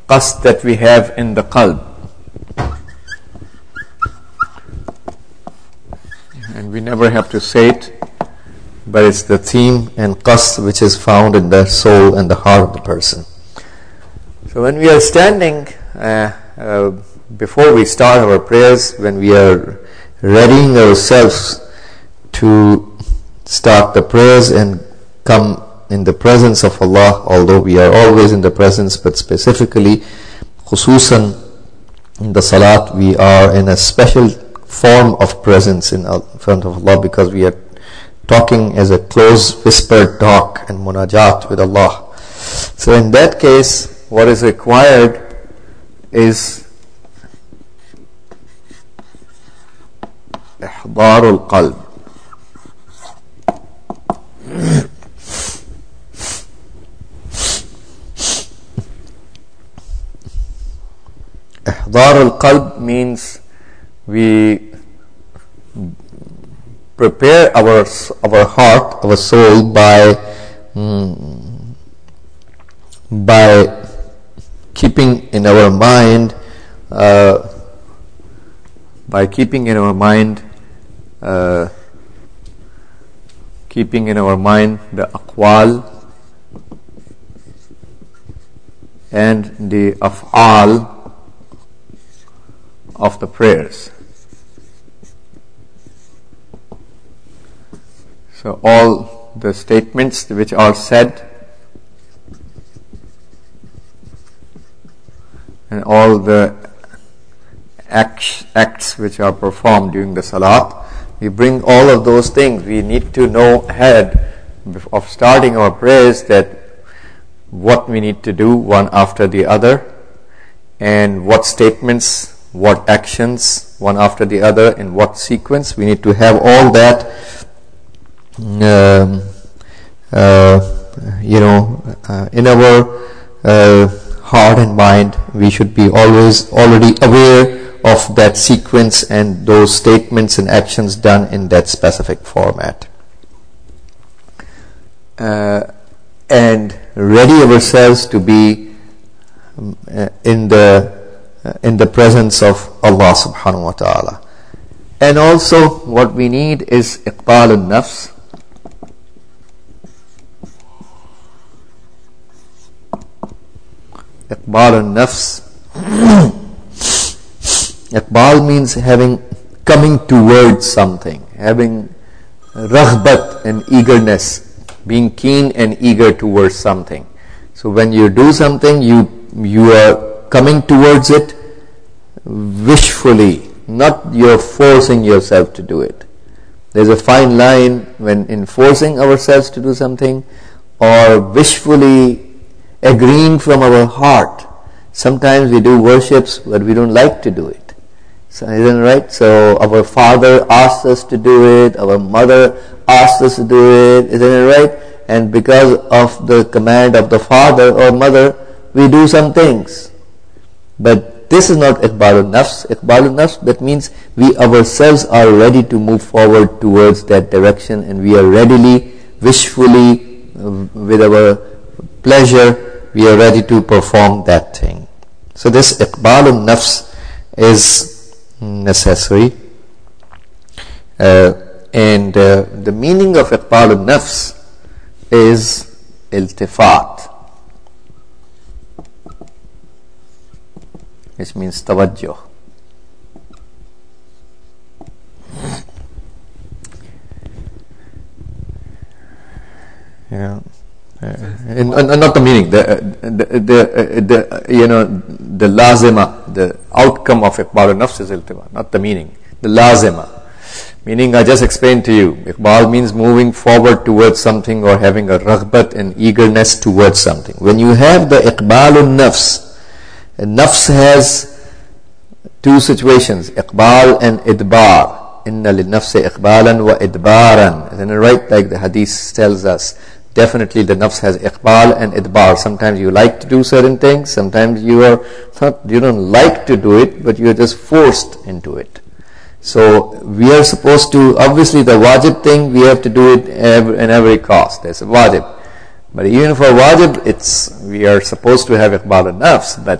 qasd that we have in the qalb. And we never have to say it, but it's the theme and qasd which is found in the soul and the heart of the person. So when we are standing, before we start our prayers, when we are readying ourselves to start the prayers and come in the presence of Allah, although we are always in the presence, but specifically, khususan in the salat, we are in a special form of presence in front of Allah, because we are talking as a close whispered talk and munajat with Allah. So in that case, what is required is ihdarul qalb. Ihdarul qalb means we prepare our heart, our soul by keeping in our mind the aqwal and the af'al of the prayers. So all the statements which are said and all the acts which are performed during the salat, we bring all of those things. We need to know ahead of starting our prayers that what we need to do one after the other, and what statements, what actions one after the other, in what sequence. We need to have all that in our heart and mind. We should be always already aware of that sequence and those statements and actions done in that specific format, and ready ourselves to be in the presence of Allah subhanahu wa ta'ala. And also what we need is iqbal al-nafs. Iqbal al-nafs. Iqbal means coming towards something, having raghbat and eagerness, being keen and eager towards something. So when you do something, you are coming towards it wishfully, not you're forcing yourself to do it. There's a fine line when in forcing ourselves to do something or wishfully agreeing from our heart. Sometimes we do worships but we don't like to do it. So isn't it right? So our father asked us to do it, our mother asked us to do it, isn't it right? And because of the command of the father or mother, we do some things. But this is not iqbal al-nafs. Iqbal al-nafs, that means we ourselves are ready to move forward towards that direction, and we are readily, wishfully, with our pleasure, we are ready to perform that thing. So this iqbal al-nafs is necessary, and the meaning of iqbal al-nafs is iltifat, which means tawajjuh. And not the meaning, the lazima, the outcome of iqbal al-nafs is iltifat, not the meaning. The lazima, meaning I just explained to you. Iqbal means moving forward towards something or having a raghbat and eagerness towards something. When you have the iqbal al-nafs, nafs has two situations, iqbal and idbar. Inna lil-nafsi iqbalan wa idbaran. Isn't it right? Like the hadith tells us. Definitely the nafs has iqbal and idbar. Sometimes you like to do certain things, sometimes you don't like to do it, but you are just forced into it. So we are supposed to, obviously the wajib thing, we have to do it in every cost. There's a wajib. But even for wajib, we are supposed to have iqbal and nafs, but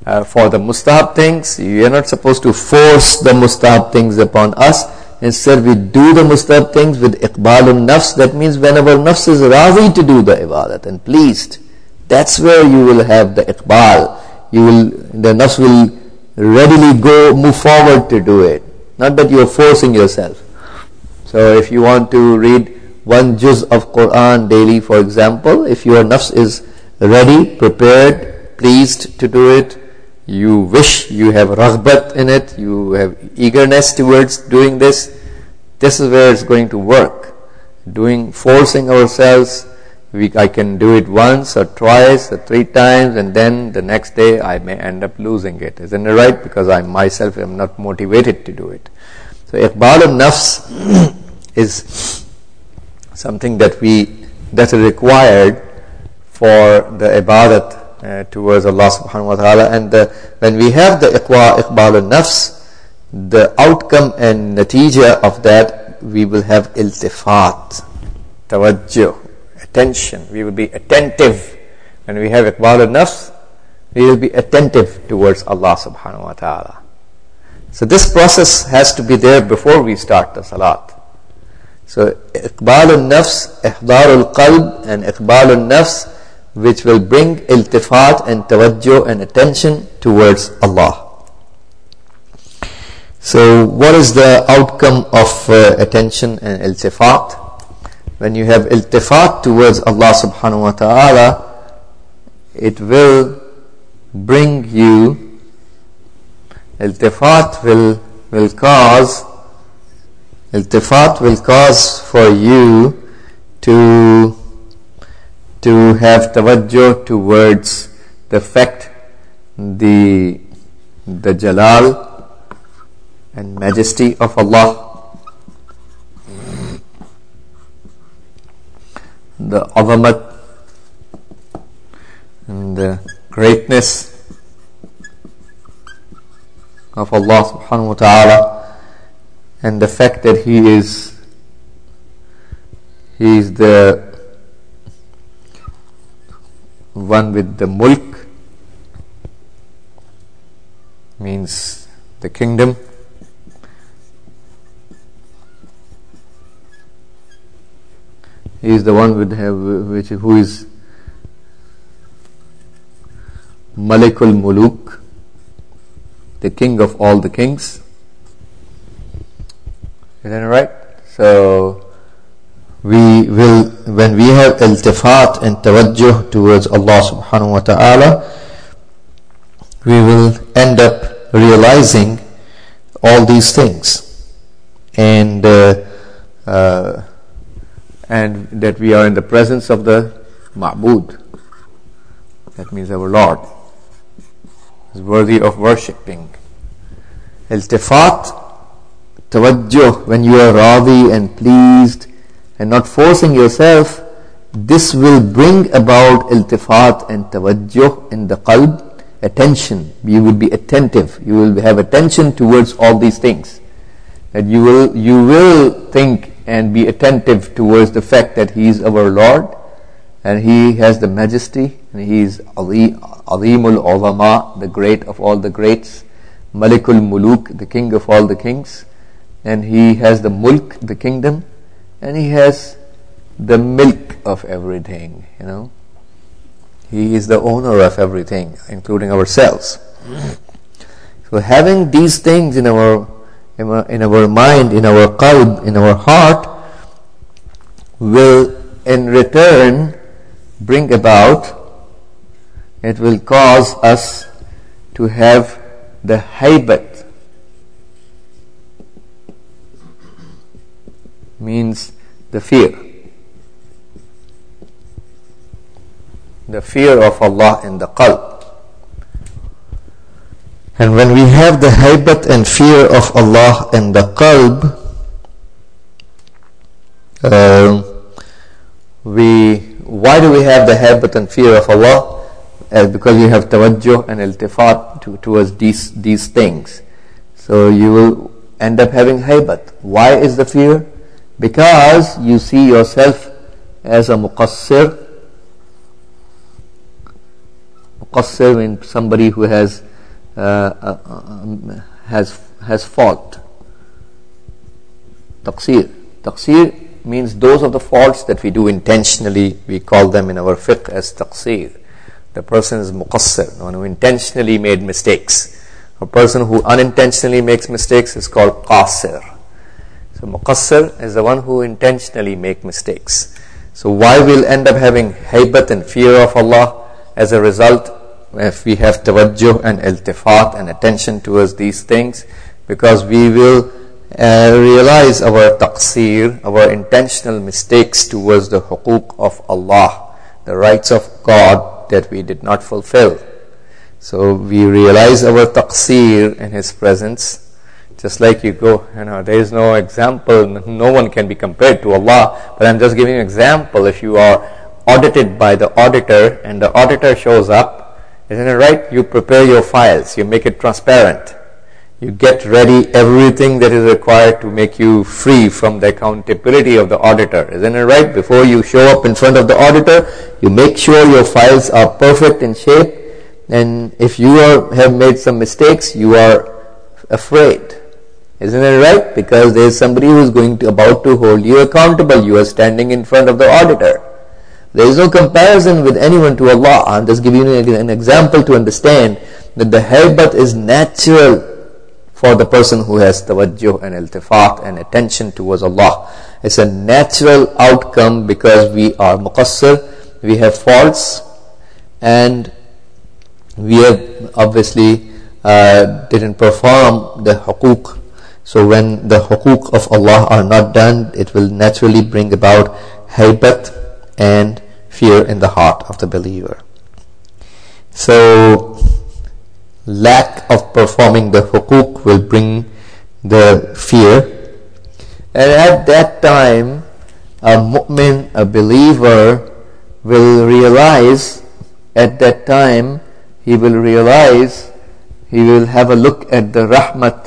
For the mustahab things, you are not supposed to force the mustahab things upon us. Instead, we do the mustahab things with iqbalun nafs. That means when our nafs is razi to do the ibadat and pleased, that's where you will have the iqbal. The nafs will readily move forward to do it. Not that you are forcing yourself. So if you want to read one juz of Quran daily, for example, if your nafs is ready, prepared, pleased to do it, you wish, you have raghbat in it, you have eagerness towards doing this, this is where it's going to work. Forcing ourselves, I can do it once or twice or 3 times, and then the next day I may end up losing it. Isn't it right? Because I myself am not motivated to do it. So iqbal al-nafs is something that is required for the ibadat towards Allah subhanahu wa ta'ala. And when we have the iqbal al-nafs, the outcome and natija of that, we will have iltifat, tawajjuh, attention. We will be attentive. When we have iqbal al-nafs, we will be attentive towards Allah subhanahu wa ta'ala. So this process has to be there before we start the salat. So iqbal al-nafs, ihdar al-qalb, and iqbal al-nafs, which will bring iltifat and tawajjuh and attention towards Allah. So what is the outcome of attention and iltifat? When you have iltifat towards Allah subhanahu wa ta'ala, it will bring you, iltifat will cause for you to have tawajjuh towards the fact, the jalal and majesty of Allah, the azamat and the greatness of Allah subhanahu wa ta'ala, and the fact that He is the one with the mulk, means the kingdom. He is the one who is Malikul Muluk, the king of all the kings. Is that right? So we will, when we have iltifat and tawajjuh towards Allah subhanahu wa ta'ala, we will end up realizing all these things, and that we are in the presence of the Ma'bud. That means our Lord is worthy of worshipping. Iltifat, tawajjuh, when you are radi and pleased and not forcing yourself, this will bring about iltifat and tawajjuh in the qalb, attention. You will be attentive. You will have attention towards all these things. That you will think and be attentive towards the fact that He is our Lord, and He has the majesty, and He is Azimul Ulama, the great of all the greats, Malikul Muluk, the king of all the kings, and He has the mulk, the kingdom, and He has the milk of everything, He is the owner of everything, including ourselves. So having these things in our mind, in our qalb, in our heart, will in return bring about, it will cause us to have the haibat, means the fear of Allah in the qalb. And when we have the haibat and fear of Allah in the qalb, why do we have the haibat and fear of Allah? Because you have tawajjuh and iltifat towards these things. So you will end up having haibat. Why is the fear? Because you see yourself as a muqassir. Muqassir means somebody who has has fault. Taqseer means those of the faults that we do intentionally. We call them in our fiqh as taqseer. The person is muqassir, one who intentionally made mistakes. A person who unintentionally makes mistakes is called qasir. So muqassir is the one who intentionally make mistakes. So why we'll end up having haybat and fear of Allah as a result if we have tawajjuh and iltifat and attention towards these things? Because we will realize our taqseer, our intentional mistakes towards the huquq of Allah, the rights of God that we did not fulfill. So we realize our taqseer in His presence. Just like you go, there is no example, no one can be compared to Allah, but I'm just giving an example. If you are audited by the auditor and the auditor shows up, isn't it right? You prepare your files, you make it transparent. You get ready everything that is required to make you free from the accountability of the auditor. Isn't it right? Before you show up in front of the auditor, you make sure your files are perfect in shape. And if you have made some mistakes, you are afraid. Isn't it right? Because there is somebody who is about to hold you accountable. You are standing in front of the auditor. There is no comparison with anyone to Allah. I'm just giving you an example to understand that the haybat is natural for the person who has tawajjuh and iltifat and attention towards Allah. It's a natural outcome because we are muqassir, we have faults, and we have obviously didn't perform the huquq. So when the huquq of Allah are not done, it will naturally bring about haybat and fear in the heart of the believer. So lack of performing the huquq will bring the fear, and at that time a mu'min, a believer, will realize, at that time he will have a look at the rahmat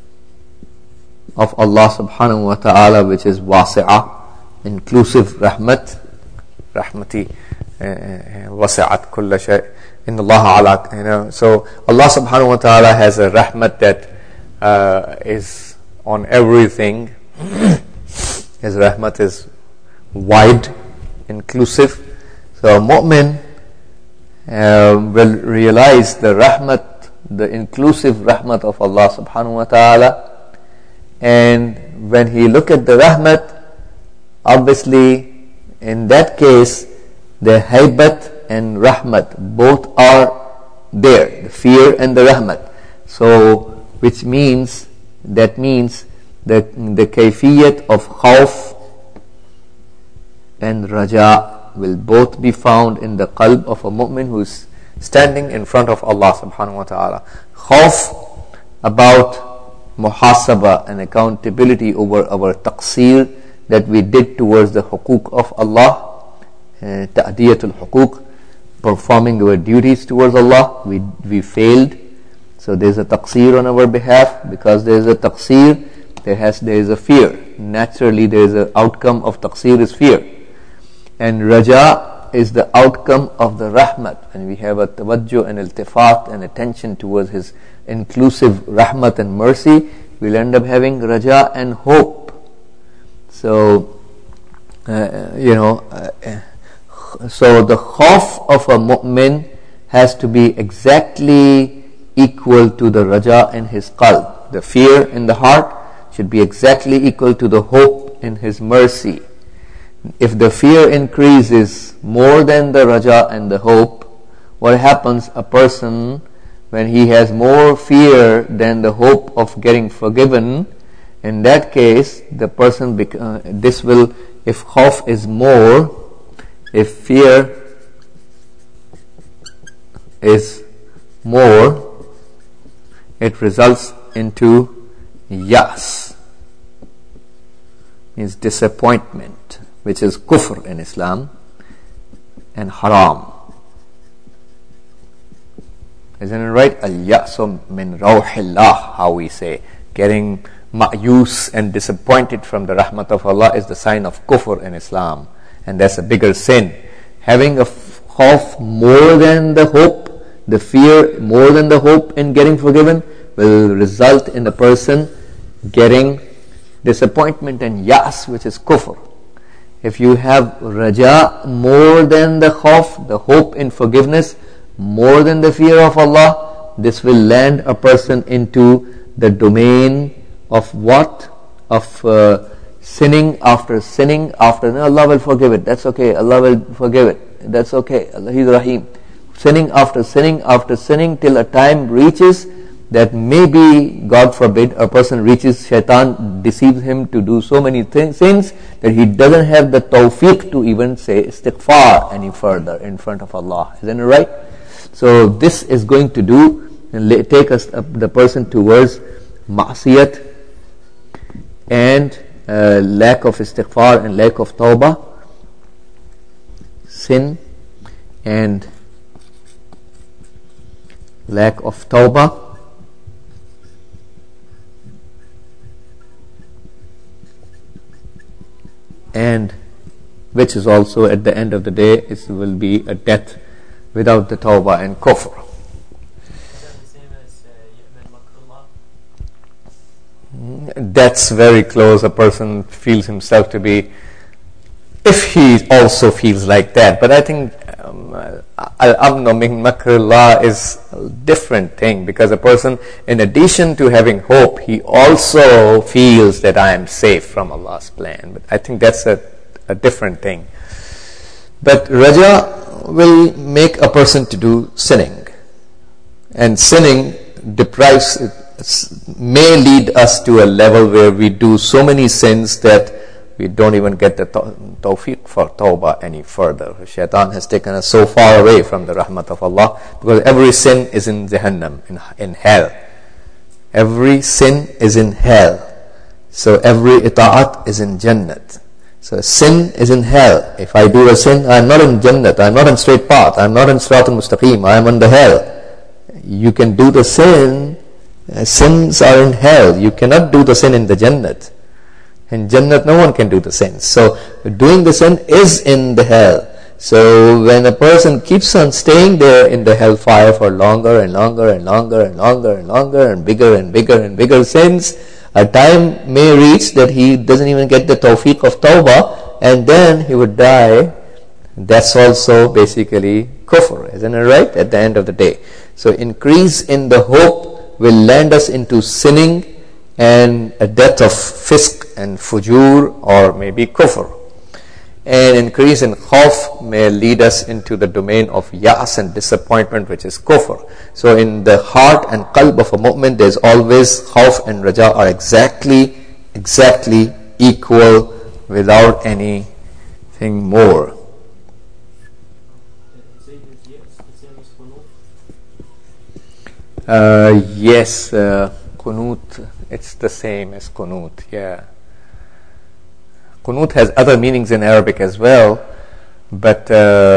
of Allah subhanahu wa ta'ala, which is wasi'ah, inclusive rahmat. Rahmati wasi'at kulla shay. In Allah ala, so Allah subhanahu wa ta'ala has a rahmat that is on everything. His rahmat is wide, inclusive. So a mu'min will realize the rahmat, the inclusive rahmat of Allah subhanahu wa ta'ala. And when he look at the rahmat, obviously in that case the haybat and rahmat both are there, the fear and the rahmat. So which means the kayfiyat of khawf and raja will both be found in the qalb of a mu'min who is standing in front of Allah subhanahu wa ta'ala. Khawf about muhasabah and accountability over our taqseer that we did towards the huquq of Allah, ta'diyatul huquq, performing our duties towards Allah, we failed. So there is a taqseer on our behalf. Because there is a taqseer, there is a fear. Naturally there is an outcome of taqseer is fear. And raja is the outcome of the rahmat. And we have a tawajjuh and iltifat and attention towards His inclusive rahmat and mercy, we'll end up having raja and hope. So so the khawf of a mu'min has to be exactly equal to the raja in his qalb. The fear in the heart should be exactly equal to the hope in His mercy. If the fear increases more than the raja and the hope, what happens? A person, when he has more fear than the hope of getting forgiven, in that case the person if khawf is more, if fear is more, it results into yas, means disappointment, which is kufr in Islam, and haram. Isn't it right? Al-ya'su min rawhillah, how we say. Getting ma'yus and disappointed from the rahmat of Allah is the sign of kufr in Islam. And that's a bigger sin. Having a khawf more than the hope, the fear more than the hope in getting forgiven will result in a person getting disappointment and yas, which is kufr. If you have raja more than the khawf, the hope in forgiveness, more than the fear of Allah, this will land a person into the domain of what? Of sinning after sinning after. No, Allah will forgive it. That's okay. Allah will forgive it. That's okay. Allah, He's Rahim. Sinning after sinning till a time reaches that maybe, God forbid, a person reaches, shaitan deceives him to do so many sins that he doesn't have the tawfiq to even say istighfar any further in front of Allah. Isn't it right? So this is going to take us the person towards ma'siyat and lack of istighfar and lack of tawbah, sin and lack of tawbah, and which is also at the end of the day it will be a death without the tawbah and kufr. That's very close. A person feels himself to be, if he also feels like that. But I think al-amnu min makrullah is a different thing, because a person, in addition to having hope, he also feels that I am safe from Allah's plan. But I think that's a different thing. But raja will make a person to do sinning, and sinning deprives, may lead us to a level where we do so many sins that we don't even get the tawfiq for tawbah any further. Shaitan has taken us so far away from the rahmat of Allah, because every sin is in Jahannam, in hell. Every sin is in hell. So every ita'at is in Jannat. So sin is in hell. If I do a sin, I am not in Jannat, I am not in straight path, I am not in Sirat al-Mustaqim, I am on the hell. You can do the sin, sins are in hell. You cannot do the sin in the Jannat. In Jannat, no one can do the sin. So doing the sin is in the hell. So when a person keeps on staying there in the hellfire for longer and longer and longer and longer and longer and bigger and bigger and bigger sins, a time may reach that he doesn't even get the tawfiq of tawbah, and then he would die. That's also basically kufr, isn't it right? At the end of the day. So increase in the hope will land us into sinning and a death of fisk and fujur, or maybe kufr. And increase in khawf may lead us into the domain of ya'as and disappointment, which is kufr. So in the heart and qalb of a mu'min, there's always khawf and raja are exactly equal, without anything more. Yes, qunut, it's the same as qunut, yeah. Qunut has other meanings in Arabic as well, but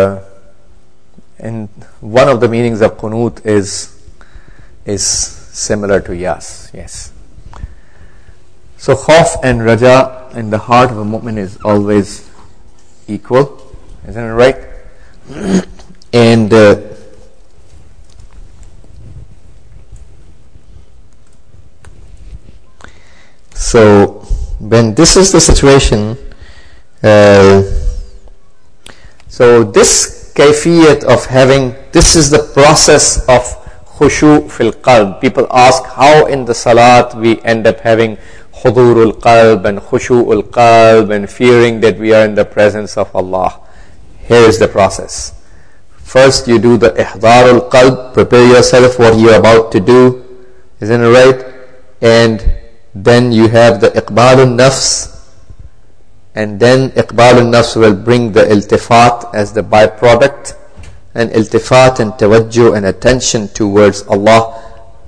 and one of the meanings of qunut is similar to yas, yes. So khawf and raja in the heart of a mu'min is always equal, isn't it right? And so when this is the situation, so this kayfiyat of having, this is the process of khushu fil qalb. People ask how in the salat we end up having hudurul qalb and khushu'ul qalb and fearing that we are in the presence of Allah. Here is the process. First you do the ihdarul qalb, prepare yourself what you are about to do, isn't it right? And then you have the iqbalun nafs, and then iqbalun nafs will bring the iltifat as the byproduct, and iltifat and tawajjuh and attention towards Allah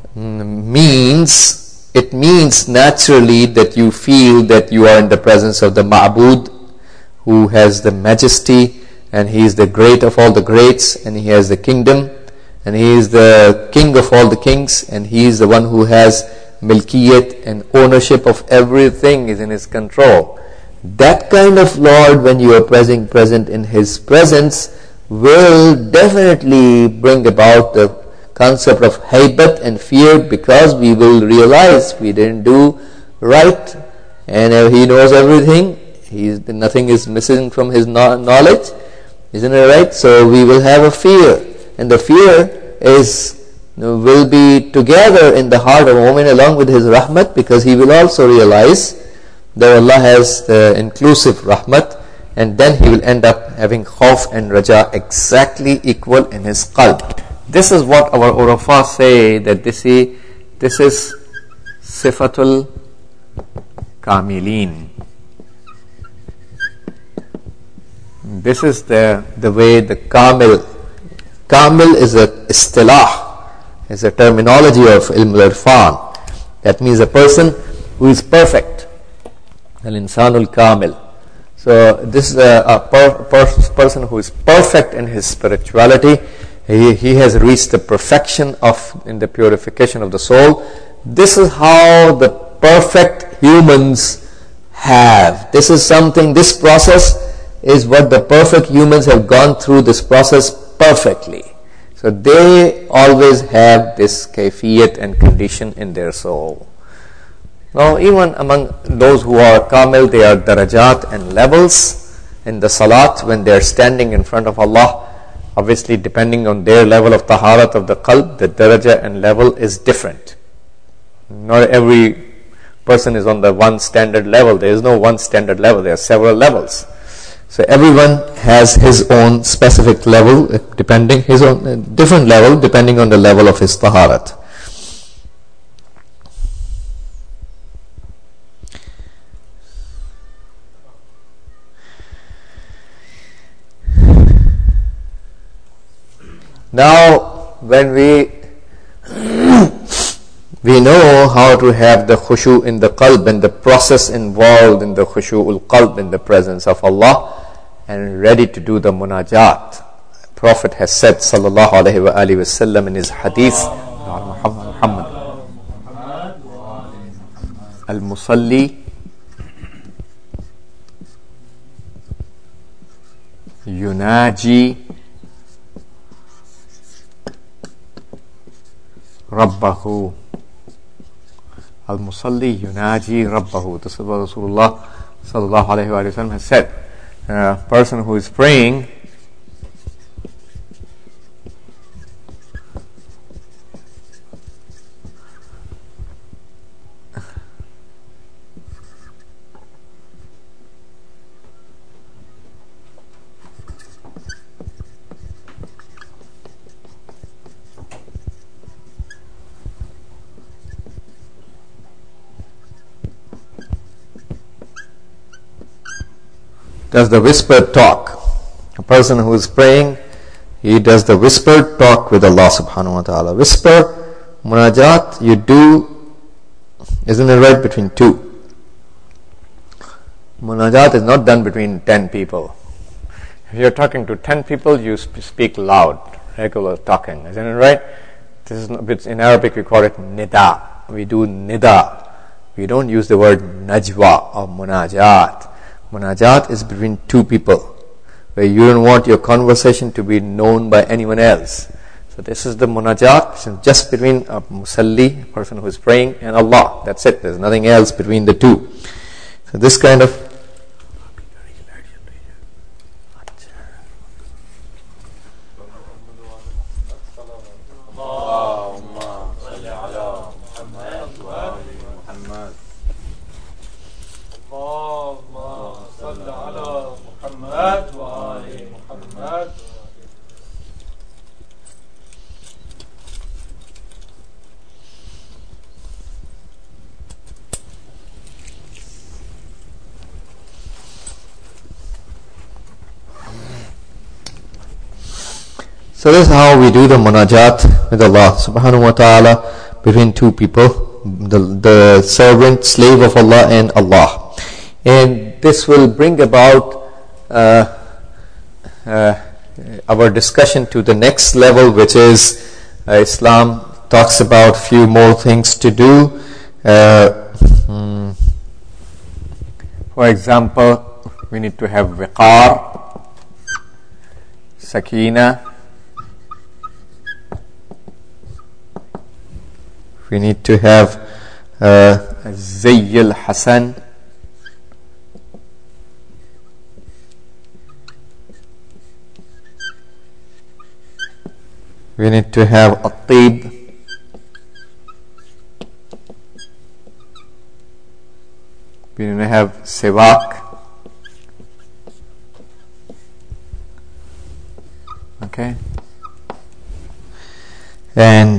means naturally that you feel that you are in the presence of the ma'bud, who has the majesty, and he is the great of all the greats, and he has the kingdom, and he is the king of all the kings, and he is the one who has milkiyat and ownership of everything is in his control. That kind of Lord, when you are present in his presence, will definitely bring about the concept of haybat and fear, because we will realize we didn't do right, and He knows everything. Nothing is missing from His knowledge, isn't it right? So we will have a fear, and the fear will be together in the heart of a mu'min along with his rahmat, because he will also realize that Allah has the inclusive rahmat, and then he will end up having khawf and raja exactly equal in his qalb. This is what our urafa say, that this is sifatul kamilin. This is the way the kamil is a istilah, is a terminology of ilm al-irfan. That means a person who is perfect, al-insanul kamil. So this is a person who is perfect in his spirituality. He has reached the perfection in the purification of the soul. This is how the perfect humans have. This process is what the perfect humans have gone through, this process perfectly. So they always have this kayfiyat and condition in their soul. Now even among those who are kamil, they are darajat and levels in the salat when they are standing in front of Allah. Obviously depending on their level of taharat of the qalb, the daraja and level is different. Not every person is on the one standard level. There is no one standard level. There are several levels. So everyone has his own specific level, his own different level depending on the level of his taharat. Now, when we know how to have the khushu in the qalb and the process involved in the khushu'ul qalb in the presence of Allah, and ready to do the munajat. Prophet has said, sallallahu alaihi wa sallam, in his hadith, Muhammad, al-musalli yunaji rabbahu. Al-musalli yunaji rabbahu. This is what Rasulullah sallallahu alaihi wa sallam has said. A person who is praying does the whispered talk. A person who is praying, he does the whispered talk with Allah subhanahu wa ta'ala. Whisper, munajat, you do, isn't it right, between two. Munajat is not done between 10 people. If you're talking to 10 people, you speak loud, regular talking, isn't it right? This is in Arabic we call it nida. We do nida. We don't use the word najwa or munajat. Munajat is between two people, where you don't want your conversation to be known by anyone else. So this is the munajat, just between a musalli, a person who is praying, and Allah. That's it. There's nothing else between the two. So this kind of So this is how we do the munajat with Allah subhanahu wa ta'ala between two people, the servant, slave of Allah and Allah. And this will bring about our discussion to the next level, which is Islam talks about few more things to do. For example, we need to have wiqar, sakina, we need to have Zayyul Hasan. We need to have At-Tib. We need to have Siwak. Okay. And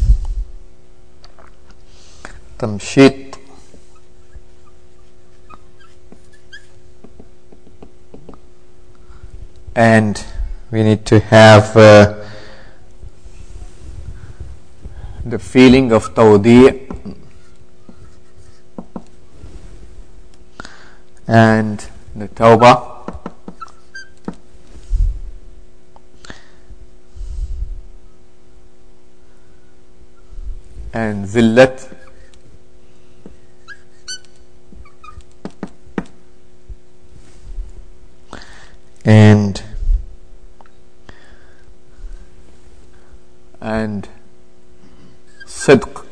Tamshit. And we need to have the feeling of Tawdi' and the Tawbah. And Zillat. And Sidq.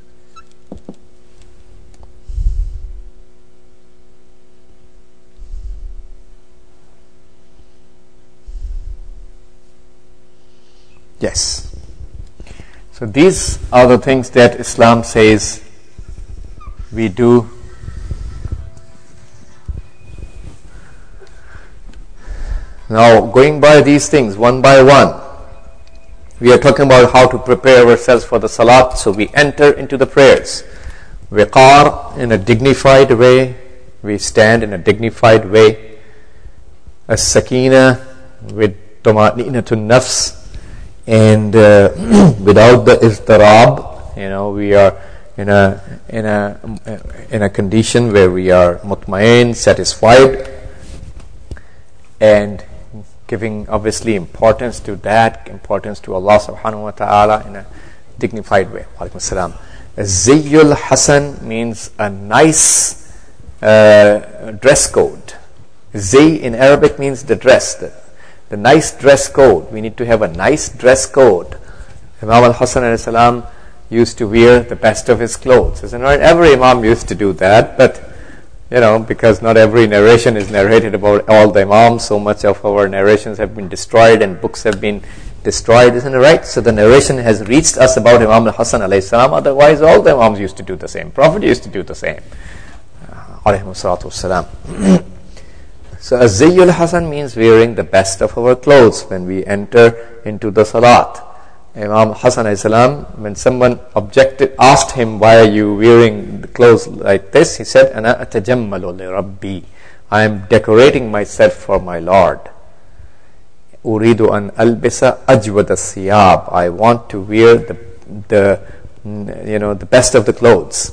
Yes. So these are the things that Islam says we do. Now, going by these things one by one, we are talking about how to prepare ourselves for the salat. So we enter into the prayers. Wiqar, in a dignified way. We stand in a dignified way. As-sakina, with tuma'ninatun nafs. And without the iztirab, we are in a condition where we are mutmain, satisfied, and giving obviously importance to Allah subhanahu wa ta'ala in a dignified way. Walaikum salam. Zayyul Hasan means a nice dress code. Zay in Arabic means the dress, the nice dress code. We need to have a nice dress code. Imam al-Hasan alayhi salam used to wear the best of his clothes. Isn't it? Every Imam used to do that, but because not every narration is narrated about all the Imams, so much of our narrations have been destroyed and books have been destroyed, isn't it right? So the narration has reached us about Imam al-Hasan alayhi salam, otherwise all the Imams used to do the same. Prophet used to do the same. Alayhi salatu wassalam. So Az-Zayyul Hasan means wearing the best of our clothes when we enter into the salat. Imam Hasan alayhi salam, when someone asked him, why are you wearing the clothes like this? He said, Ana atajammalu li Rabbi. I am decorating myself for my Lord. Uridu an albisa ajwad as-siyab. I want to wear the best of the clothes.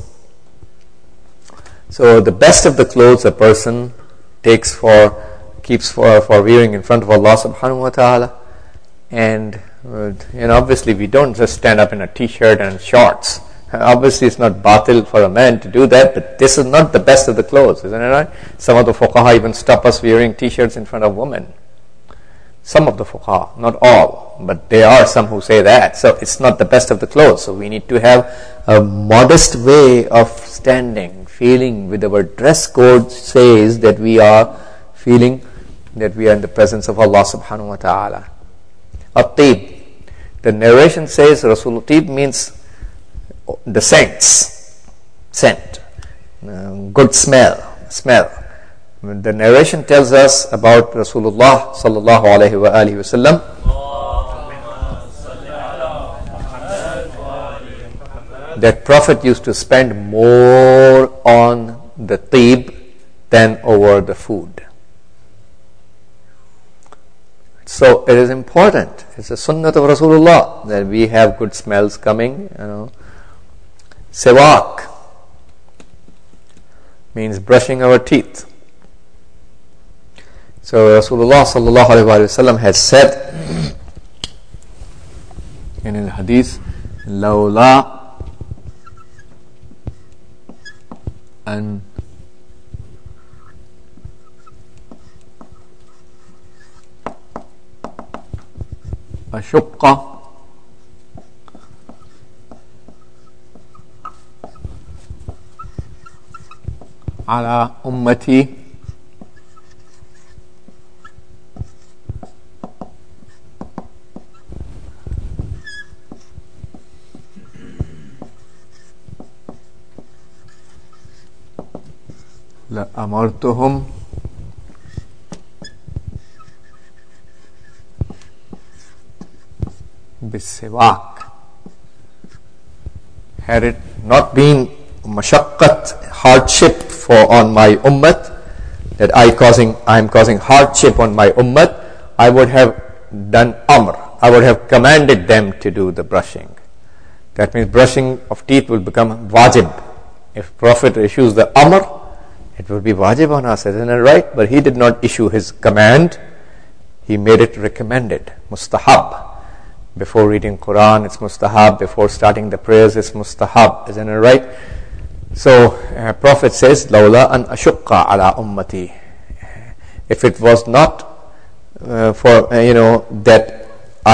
So the best of the clothes a person keeps for wearing in front of Allah subhanahu wa ta'ala. And obviously we don't just stand up in a t-shirt and shorts. Obviously it's not batil for a man to do that, but this is not the best of the clothes, isn't it right? Some of the fuqaha even stop us wearing t-shirts in front of women. Some of the fuqaha, not all, but there are some who say that. So it's not the best of the clothes. So we need to have a modest way of standing, feeling with our dress code says that we are feeling that we are in the presence of Allah subhanahu wa ta'ala. At-Tib. The narration says Rasul Tib means the scent, good smell. The narration tells us about Rasulullah sallallahu alayhi wa alihi wasallam that Prophet used to spend more on the tib than over the food. So it is important. It's a sunnah of Rasulullah that we have good smells coming. Siwak means brushing our teeth. So Rasulullah sallallahu alaihi wasallam has said in the hadith, "Lawla an ashqa على أمتي لأمرتهم بالسواك. Had it not been mashaqqat, hardship on my ummat, that I'm causing hardship on my ummat, I would have done amr. I would have commanded them to do the brushing. That means brushing of teeth will become wajib. If Prophet issues the amr, it will be wajib on us, isn't it right? But he did not issue his command. He made it recommended, mustahab. Before reading Quran, it's mustahab. Before starting the prayers, it's mustahab, isn't it right? So, Prophet says, لَوْلَا أَنْ أَشُقَّ عَلَىٰ أُمَّتِي. If it was not that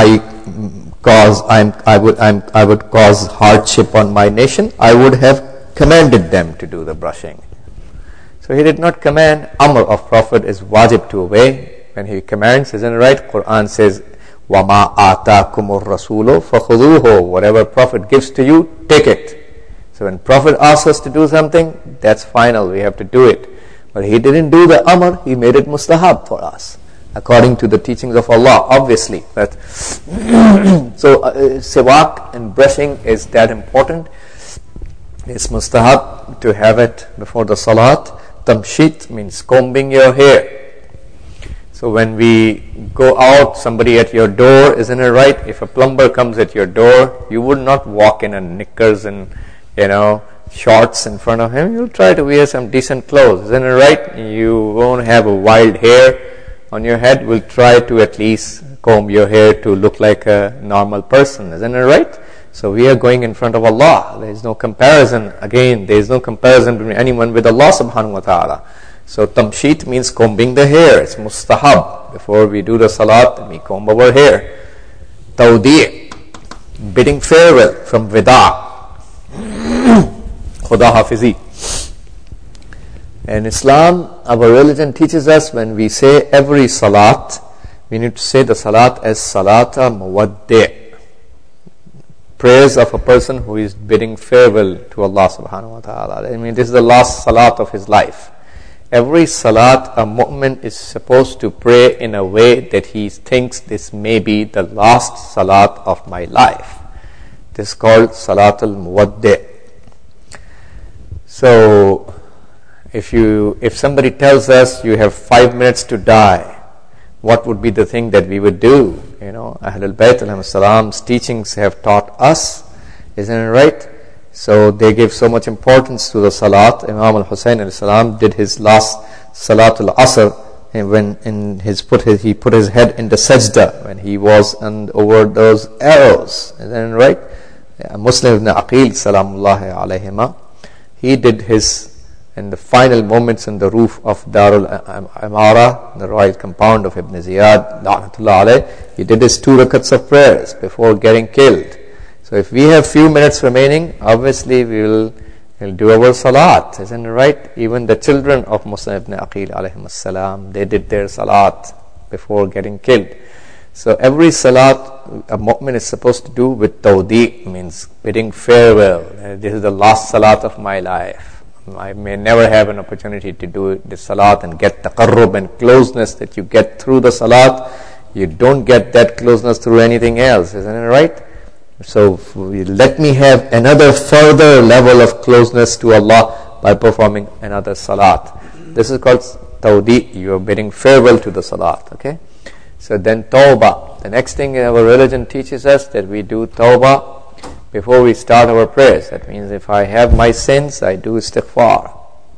I would cause hardship on my nation, I would have commanded them to do the brushing. So he did not command. Amr of Prophet is wajib to obey. When he commands, isn't it right? Quran says, وَمَا آتَاكُمُ الرَّسُولُ فَخُذُوهُ. Whatever Prophet gives to you, take it. So when Prophet asks us to do something, that's final, we have to do it. But he didn't do the amr, he made it mustahab for us, according to the teachings of Allah, obviously. But so siwak and brushing is that important. It's mustahab to have it before the salat. Tamshit means combing your hair. So when we go out, somebody at your door, isn't it right? If a plumber comes at your door, you would not walk in a knickers and shorts in front of him. You'll try to wear some decent clothes, isn't it right? You won't have a wild hair on your head. We'll try to at least comb your hair to look like a normal person, isn't it right? So we are going in front of Allah. There is no comparison. Again, there is no comparison between anyone with Allah subhanahu wa ta'ala. So tamshit means combing the hair. It's mustahab. Before we do the salat, we comb our hair. Tawdi', bidding farewell from wida'. Khuda hafizi. In Islam, our religion teaches us when we say every salat, we need to say the salat as salata muwaddi'. Prayers of a person who is bidding farewell to Allah subhanahu wa ta'ala. I mean, this is the last salat of his life. Every salat, a mu'min is supposed to pray in a way that he thinks this may be the last salat of my life. This is called salatul muwaddi'. So, if somebody tells us you have 5 minutes to die, what would be the thing that we would do? Ahlul Bayt alayhi salam's teachings have taught us, isn't it right? So they gave so much importance to the salat. Imam al-Husayn alayhi salam did his last salatul asr when he put his head in the sajda when he was over those arrows, isn't it right? Muslim ibn Aqil salamullahi alayhima, he did his in the final moments in the roof of Darul Amara, the royal compound of Ibn Ziyad, la'natullah alayh, he did his 2 rakats of prayers before getting killed. So if we have few minutes remaining, obviously we'll do our salat, isn't it right? Even the children of Muslim ibn Aqil alayhim salam, they did their salat before getting killed. So every salat a mu'min is supposed to do with tawdi', means bidding farewell. This is the last salat of my life. I may never have an opportunity to do the salat and get taqarrub and closeness that you get through the salat. You don't get that closeness through anything else, isn't it right? So let me have another further level of closeness to Allah by performing another salat. This is called tawdi'. You are bidding farewell to the salat. Okay. So then tawbah. The next thing our religion teaches us that we do tawbah before we start our prayers. That means if I have my sins, I do istighfar.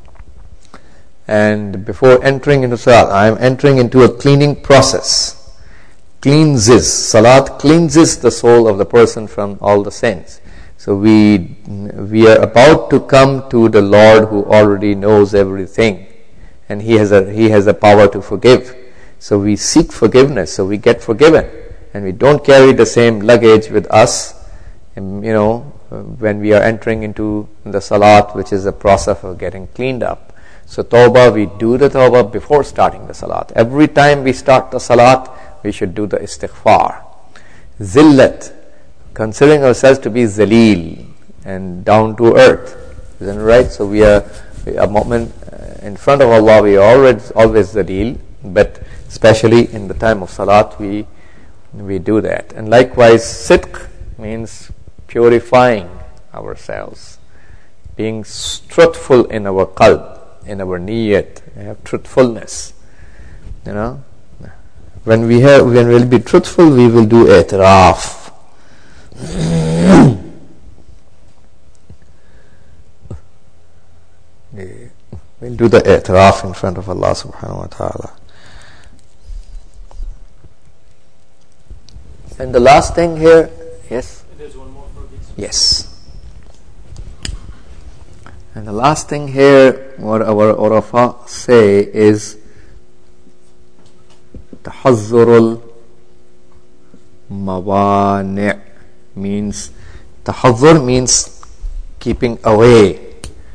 And before entering into salat, I am entering into a cleaning process. Salat cleanses the soul of the person from all the sins. So we are about to come to the Lord who already knows everything, and He has the power to forgive. So we seek forgiveness, so we get forgiven, and we don't carry the same luggage with us, when we are entering into the salat, which is the process of getting cleaned up. So tawbah, we do the tawbah before starting the salat. Every time we start the salat, we should do the istighfar. Zillat, considering ourselves to be zaleel and down to earth. Isn't it right? So we are a moment in front of Allah, we are always zaleel, but especially in the time of salat, we do that. And likewise, sidq means purifying ourselves, being truthful in our qalb, in our niyat, have truthfulness. You know, when we'll be truthful, we will do i'tiraf. We'll do the i'tiraf in front of Allah subhanahu wa ta'ala. And the last thing here, yes? There's one more for this. Yes. And the last thing here, what our urafa say is tahazzurul mawani' means, tahazzur means keeping away.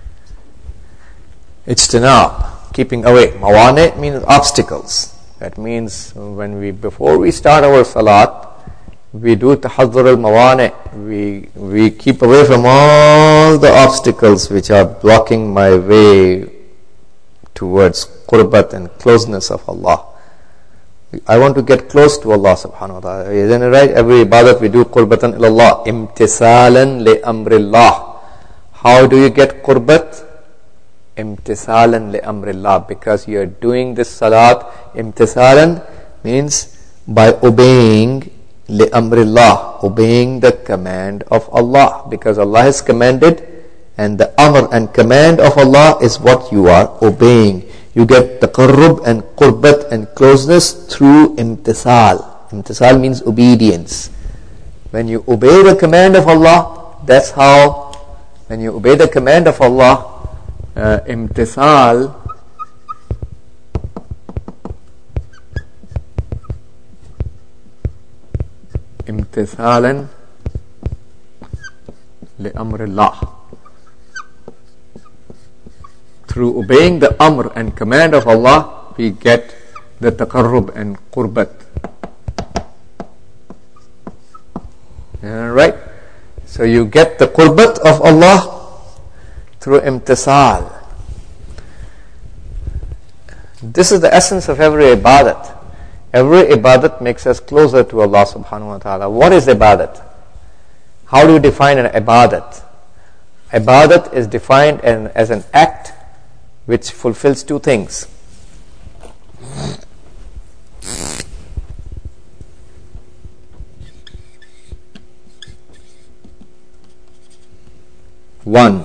Ijtinab, keeping away. Mawani' means obstacles. That means before we start our salat, we do tahazzur al-mawani'. We keep away from all the obstacles which are blocking my way towards qurbat and closeness of Allah. I want to get close to Allah subhanahu wa ta'ala. Isn't it right? Every ibadat we do qurbatan ilallah, imtisalan li amrillah. How do you get qurbat? Imtisalan li amrillah, because you are doing this salat. Imtisalan means by obeying li amrillah, obeying the command of Allah, because Allah has commanded, and the amr and command of Allah is what you are obeying. You get taqarrub and qurbat and closeness through imtisal. Imtisal means obedience. When you obey the command of Allah, that's how, when you obey the command of Allah, imtisal imtisalan li amrillah. Through obeying the amr and command of Allah, we get the taqarrub and qurbat. Right? So you get the qurbat of Allah through imtisal. This is the essence of every ibadat. Every ibadat makes us closer to Allah subhanahu wa ta'ala. What is ibadat? How do you define an ibadat? Ibadat is defined as an act which fulfills two things. One,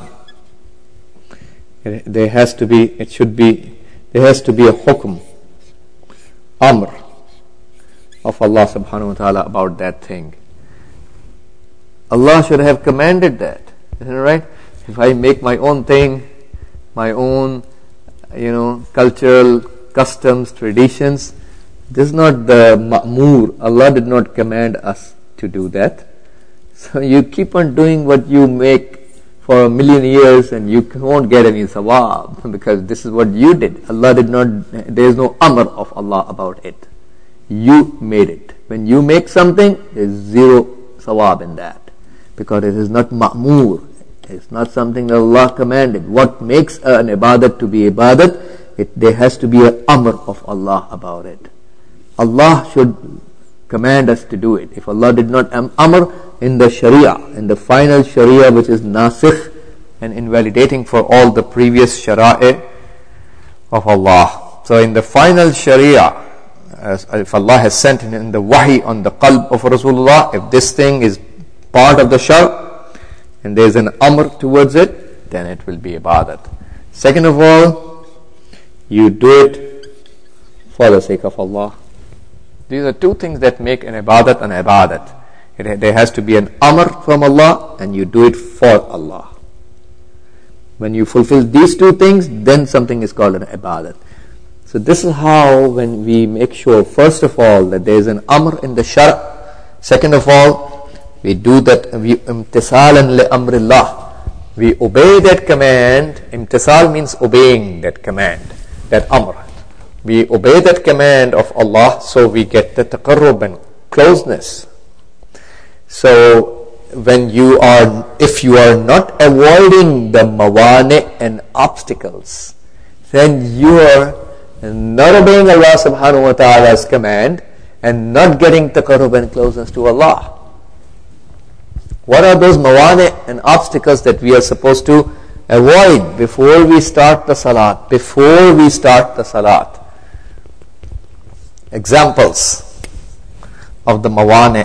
there has to be a hukm, amr of Allah subhanahu wa ta'ala about that thing. Allah should have commanded that. Isn't it right? If I make my own thing, my own cultural customs, traditions, this is not the ma'mur. Allah did not command us to do that. So you keep on doing what you make for 1,000,000 years and you won't get any sawab, because this is what you did. Allah did not, there is no amr of Allah about it. You made it. When you make something, there is zero sawab in that, because it is not ma'mur. It's not something that Allah commanded. What makes an ibadat to be ibadat? There has to be an amr of Allah about it. Allah should command us to do it. If Allah did not amr in the sharia, in the final sharia which is nasikh and invalidating for all the previous shara'i of Allah. So in the final sharia, if Allah has sent in the wahi on the qalb of Rasulullah, if this thing is part of the shar and there is an amr towards it, then it will be ibadat. Second of all, you do it for the sake of Allah. These are two things that make an ibadat an ibadat. There has to be an amr from Allah, and you do it for Allah. When you fulfill these two things, then something is called an ibadat. So this is how, when we make sure, first of all, that there is an amr in the shar'. Second of all, we do that, we imtisalan li amrillah, We obey that command. Imtisal means obeying that command, that amr. We obey that command of Allah, so we get the taqarrub and closeness. So if you are not avoiding the mawani and obstacles, then you are not obeying Allah subhanahu wa ta'ala's command and not getting taqarrub and closeness to Allah. What are those mawani and obstacles that we are supposed to avoid before we start the salat? Before we start the salat. Examples of the mawani.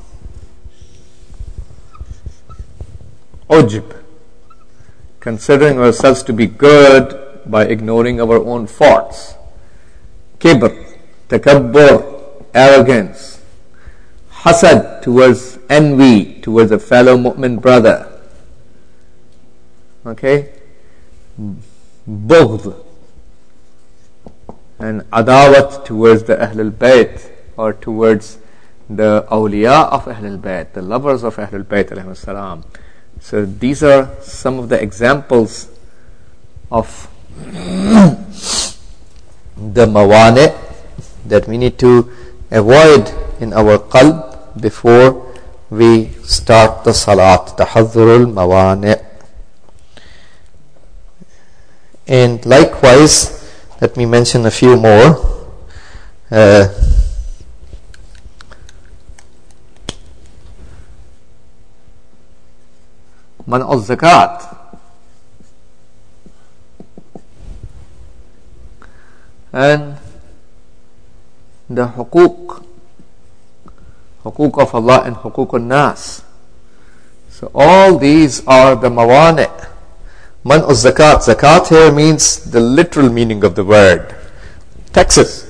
Ujb, considering ourselves to be good by ignoring our own faults. Kibr, takabbur, arrogance. Hasad, towards envy towards a fellow mu'min brother. Okay? Bughd and adawat towards the Ahlul Bayt, or towards the awliya of Ahlul Bayt, the lovers of Ahlul Bayt alayhi salam. So these are some of the examples of the mawani that we need to avoid in our qalb before we start the salat. Tahadhurul mawani. And likewise, let me mention a few more. Man'u zakat, and the hukuk of Allah and hukuk al-nas. So all these are the mawani. Man'u zakat. Zakat here means the literal meaning of the word. Taxes.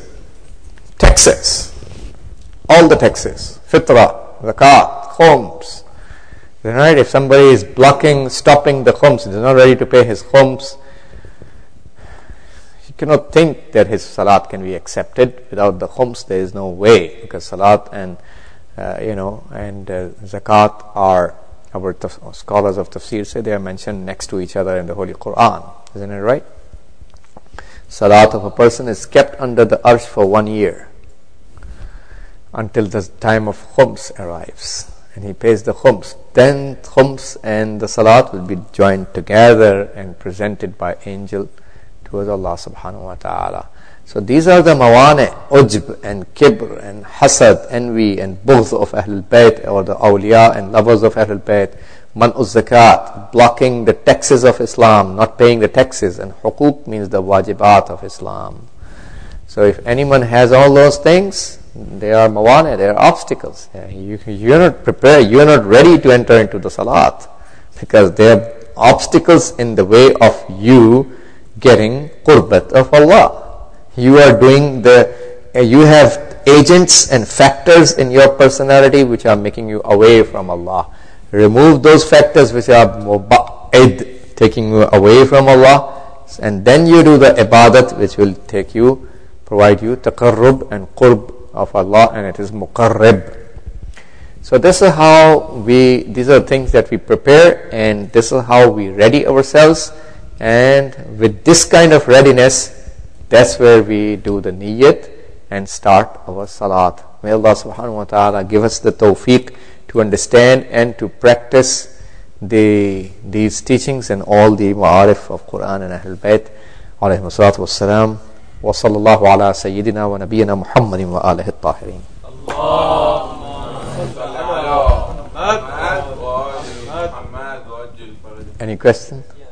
All the taxes. Fitrah, zakat, khums. Right? If somebody is stopping the khums, he is not ready to pay his khums, he cannot think that his salat can be accepted. Without the khums, there is no way, because salat and zakat are, our scholars of tafsir say, they are mentioned next to each other in the Holy Quran. Isn't it right? Salat of a person is kept under the arsh for 1 year until the time of khums arrives, and he pays the khums. Then khums and the salat will be joined together and presented by angel towards Allah subhanahu wa ta'ala. So these are the mawani, ujb and kibr and hasad, envy and bughd of Ahlul Bayt, or the awliya and lovers of Ahlul Bayt. Man'u zakat, blocking the taxes of Islam, not paying the taxes, and hukuk means the wajibat of Islam. So if anyone has all those things, they are mawani, they are obstacles. You're not prepared, you're not ready to enter into the salat, because they are obstacles in the way of you getting qurbat of Allah. You are you have agents and factors in your personality which are making you away from Allah. Remove those factors which are muba'id, taking you away from Allah, and then you do the ibadat which will provide you taqarrub and qurb of Allah, and it is muqarrib. So this is how these are things that we prepare, and this is how we ready ourselves. And with this kind of readiness, that's where we do the niyyat and start our salat. May Allah subhanahu wa ta'ala give us the tawfiq to understand and to practice these teachings and all the ma'arif of Quran and Ahlul Bayt alayhi salatu wassalam. Wa sallallahu ala sayyidina wa nabiyyina Muhammadin wa alihi at-tahirin. Any questions?